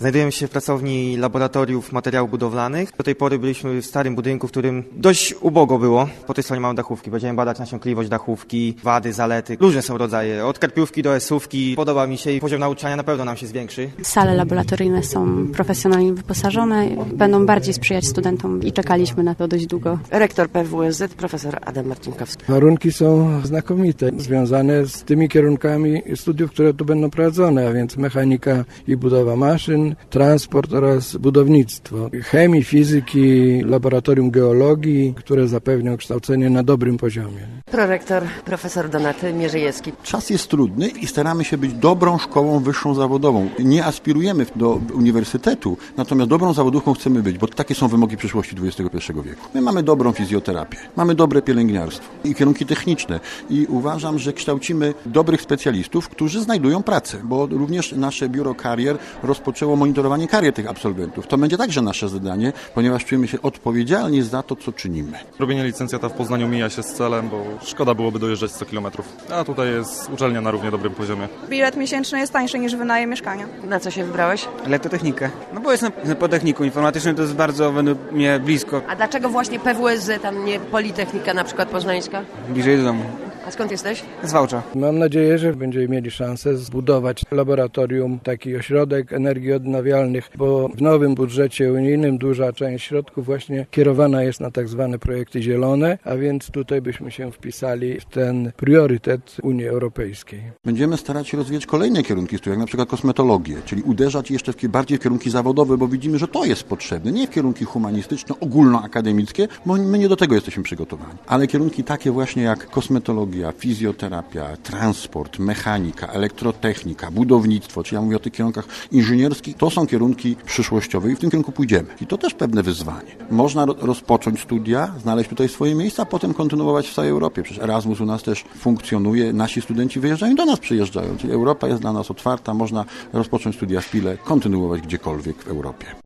Znajdujemy się w pracowni laboratoriów materiałów budowlanych. Do tej pory byliśmy w starym budynku, w którym dość ubogo było. Po tej stronie mamy dachówki. Będziemy badać nasiąkliwość dachówki, wady, zalety. Różne są rodzaje, od karpiówki do S-ówki. Podoba mi się i poziom nauczania na pewno nam się zwiększy. Sale laboratoryjne są profesjonalnie wyposażone, będą bardziej sprzyjać studentom i czekaliśmy na to dość długo. Rektor PWSZ, profesor Adam Marcinkowski. Warunki są znakomite, związane z tymi kierunkami studiów, które tu będą prowadzone, a więc mechanika i budowa maszyn, transport oraz budownictwo. Chemii, fizyki, laboratorium geologii, które zapewnią kształcenie na dobrym poziomie. Prorektor profesor Donaty Mierzejewski. Czas jest trudny i staramy się być dobrą szkołą wyższą zawodową. Nie aspirujemy do uniwersytetu, natomiast dobrą zawodówką chcemy być, bo takie są wymogi przyszłości XXI wieku. My mamy dobrą fizjoterapię, mamy dobre pielęgniarstwo i kierunki techniczne i uważam, że kształcimy dobrych specjalistów, którzy znajdują pracę, bo również nasze biuro karier rozpoczęło monitorowanie karier tych absolwentów. To będzie także nasze zadanie, ponieważ czujemy się odpowiedzialni za to, co czynimy. Robienie licencjata w Poznaniu mija się z celem, bo szkoda byłoby dojeżdżać 100 kilometrów, a tutaj jest uczelnia na równie dobrym poziomie. Bilet miesięczny jest tańszy niż wynajem mieszkania. Na co się wybrałeś? Elektrotechnikę. No bo jestem po techniku informatycznym, to jest bardzo według mnie blisko. A dlaczego właśnie PWSZ, a nie Politechnika na przykład poznańska? Bliżej do domu. A skąd jesteś? Z Wałcza. Mam nadzieję, że będziemy mieli szansę zbudować laboratorium, taki ośrodek energii odnawialnych, bo w nowym budżecie unijnym duża część środków właśnie kierowana jest na tak zwane projekty zielone, a więc tutaj byśmy się wpisali w ten priorytet Unii Europejskiej. Będziemy starać się rozwijać kolejne kierunki studiów, jak na przykład kosmetologię, czyli uderzać jeszcze bardziej w kierunki zawodowe, bo widzimy, że to jest potrzebne, nie w kierunki humanistyczne, ogólnoakademickie, bo my nie do tego jesteśmy przygotowani, ale kierunki takie właśnie jak kosmetologia, fizjoterapia, transport, mechanika, elektrotechnika, budownictwo, czyli ja mówię o tych kierunkach inżynierskich, to są kierunki przyszłościowe i w tym kierunku pójdziemy. I to też pewne wyzwanie. Można rozpocząć studia, znaleźć tutaj swoje miejsca, a potem kontynuować w całej Europie. Przecież Erasmus u nas też funkcjonuje, nasi studenci wyjeżdżają i do nas przyjeżdżają. Czyli Europa jest dla nas otwarta, można rozpocząć studia w Pile, kontynuować gdziekolwiek w Europie.